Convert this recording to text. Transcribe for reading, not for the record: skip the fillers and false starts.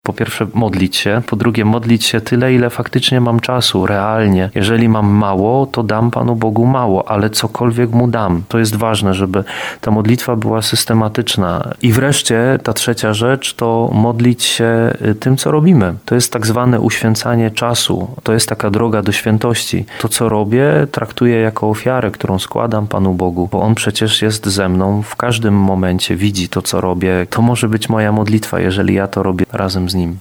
po pierwsze modlić się, po drugie modlić się tyle, ile faktycznie mam czasu, realnie. Jeżeli mam mało, to dam Panu Bogu mało, ale cokolwiek Mu dam. To jest ważne, żeby ta modlitwa była systematyczna. I wreszcie ta trzecia rzecz to modlić się tym, co robimy. To jest tak zwane uświęcanie czasu. To jest taka droga do świętości. To, co robię, traktuję jako ofiarę, którą składam Panu Bogu, bo On przecież jest ze mną w każdym momencie, widzi to, co robię. To może być moja modlitwa, jeżeli ja to robię razem z Nim.